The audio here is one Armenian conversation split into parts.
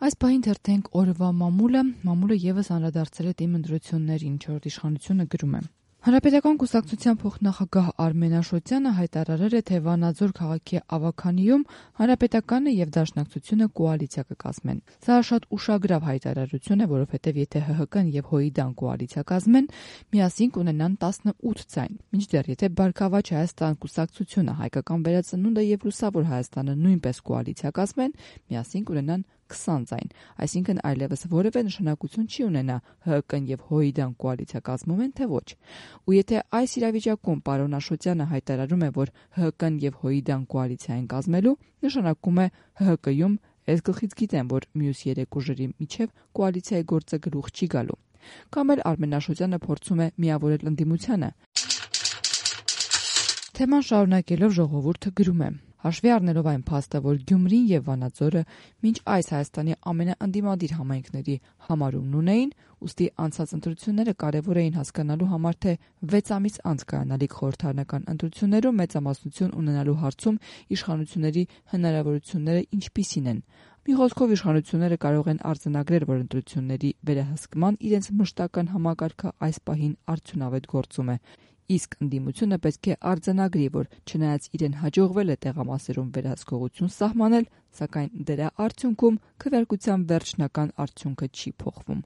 Այս պահին թերթենք օրվա մամուլը ևս անդրադարձել է թիմ ընտրություններին, 4-րդ իշխանությունը գրում է. Հանրապետական կուսակցության փոխնախագահ Արմեն Աշոտյանը հայտարարել է, թե Վանաձոր քաղաքի Ավագանիում Հանրապետականը եւ Դաշնակցությունը կոալիցիա կկազմեն։ Սա շատ ուշագրավ հայտարարություն է, որովհետեւ եթե ՀՀԿ-ն եւ ՀՅԴ-ն կոալիցիա կազմեն, միասին կունենան 18 ձայն։ Մինչդեռ եթե Բարգավաճ Հայաստան կուսակցությունը, Հայկական վերածնունդը եւ Լուսավոր Հայաստանը նույնպես կոալիցիա կազմեն, միասին կունենան 20 ձայն, այսինքն այլևս որևէ նշանակություն չի ունենա ՀՀԿ-ն եւ ՀՅԴ-ն կոալիցիա կազմում են, թե ոչ։ Ու եթե այս իրավիճակում պարոն Աշոտյանը հայտարարում է, որ ՀՀԿ-ն եւ ՀՅԴ-ն կոալիցիա են կազմելու, նշանակում է ՀՀԿ-ում ես գլխից գիտեմ, որ մյուս 3 ուժերի միջև կոալիցիայի գործը գլուխ չի գալու։ Կամ էլ Արմեն Աշոտյանը փորձում է միավորել ընդդիմությանը։ Թեման շարունակելով ժողովուրդը գրում է. Հաշվի առնելով այն փաստը, որ Գյումրին եւ Վանաձորը մինչ այս Հայաստանի ամենաընդդիմադիր համայնքների համարումն ունեին, ուստի անցած ընտրությունները կարևոր էին հասկանալու համար, թե 6 ամիս անց կայանալիք խորհրդարանական ընտրություններում մեծամասնություն ունենալու հարցում իշխանությունների հնարավորությունները ինչպիսին են։ Մի խոսքով իշխանությունները կարող են արձանագրել, որ ընտրությունների վերահսկման իրենց մշտական համակարգը այս պահին արդյունավետ գործում է, իսկ ընդդիմությունը պետք է արձանագրի, որ չնայած իրեն հաջողվել է տեղամասերում վերահսկողություն սահմանել, սակայն դրա արդյունքում քվեարկության վերջնական արդյունքը չի փոխվում։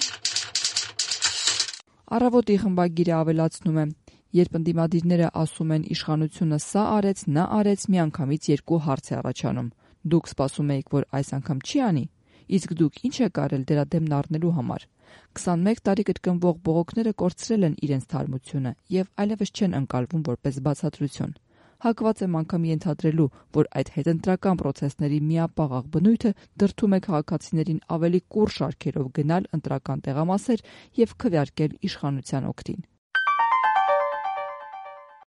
Առավոտի խմբագիրը ավելացնում է. երբ ընդդիմադիրները ասում են իշխանությունը սա արեց, նա արեց, միանգամից 2 հարց է առաջանում։ Դուք սպասում էիք, որ այս անգամ չի անի, իսկ դուք ինչ եք արել դրա դեմն առնելու համար։ 21 տարի կրկնվող բողոքները կորցրել են իրենց թարմությունը եւ այլևս չեն ընկալվում որպես բացատրություն։ Հակված եմ անգամ ենթադրելու, որ այդ հետընտրական պրոցեսների միապաղաղ բնույթը դրդում է քաղաքացիներին ավելի կուռ շարքերով գնալ ընտրական տեղամասեր եւ քվեարկել իշխանության օգտին։